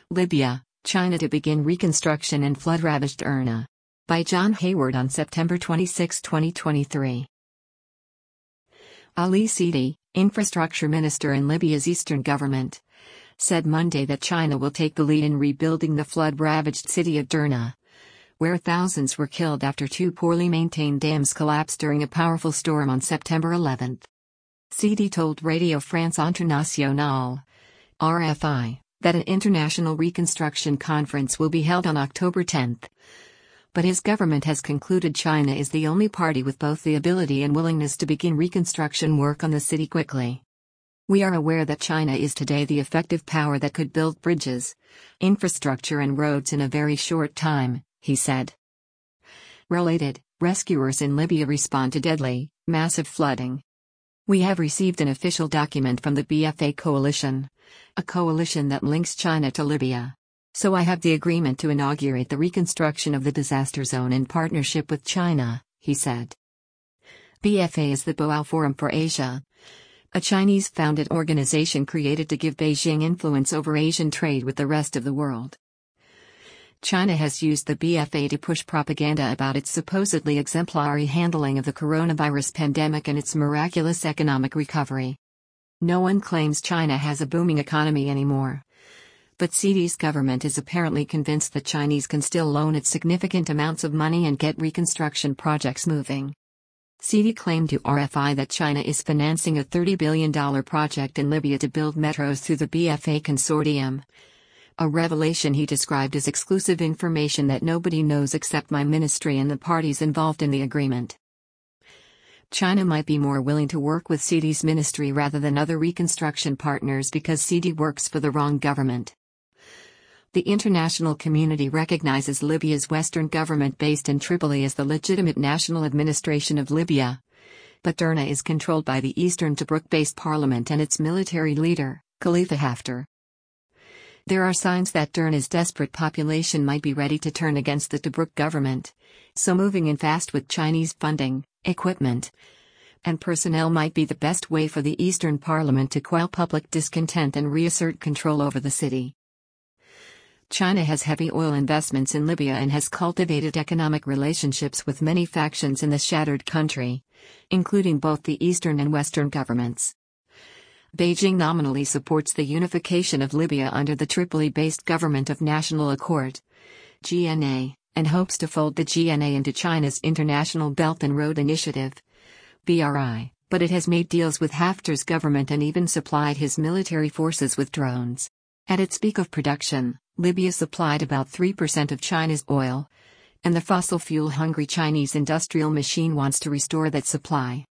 Libya, China to begin reconstruction in flood-ravaged Derna. By John Hayward on September 26, 2023. Ali Sidi, infrastructure minister in Libya's eastern government, said Monday that China will take the lead in rebuilding the flood-ravaged city of Derna, where thousands were killed after two poorly maintained dams collapsed during a powerful storm on September 11. Sidi told Radio France Internationale, RFI, that an international reconstruction conference will be held on October 10. But his government has concluded China is the only party with both the ability and willingness to begin reconstruction work on the city quickly. We are aware that China is today the effective power that could build bridges, infrastructure and roads in a very short time, he said. Related, rescuers in Libya respond to deadly, massive flooding. We have received an official document from the BFA coalition, a coalition that links China to Libya. So I have the agreement to inaugurate the reconstruction of the disaster zone in partnership with China, he said. BFA is the Boao Forum for Asia, a Chinese-founded organization created to give Beijing influence over Asian trade with the rest of the world. China has used the BFA to push propaganda about its supposedly exemplary handling of the coronavirus pandemic and its miraculous economic recovery. No one claims China has a booming economy anymore. But Sidi's government is apparently convinced that Chinese can still loan it significant amounts of money and get reconstruction projects moving. Sidi claimed to RFI that China is financing a $30 billion project in Libya to build metros through the BFA consortium. A revelation he described as exclusive information that nobody knows except my ministry and the parties involved in the agreement. China might be more willing to work with Sidi's ministry rather than other reconstruction partners because Sidi works for the wrong government. The international community recognizes Libya's Western government based in Tripoli as the legitimate national administration of Libya. But Derna is controlled by the Eastern Tobruk-based parliament and its military leader, Khalifa Haftar. There are signs that Derna's desperate population might be ready to turn against the Tobruk government, so moving in fast with Chinese funding, equipment, and personnel might be the best way for the Eastern Parliament to quell public discontent and reassert control over the city. China has heavy oil investments in Libya and has cultivated economic relationships with many factions in the shattered country, including both the Eastern and Western governments. Beijing nominally supports the unification of Libya under the Tripoli-based Government of National Accord, GNA, and hopes to fold the GNA into China's International Belt and Road Initiative, BRI, but it has made deals with Haftar's government and even supplied his military forces with drones. At its peak of production, Libya supplied about 3% of China's oil, and the fossil fuel-hungry Chinese industrial machine wants to restore that supply.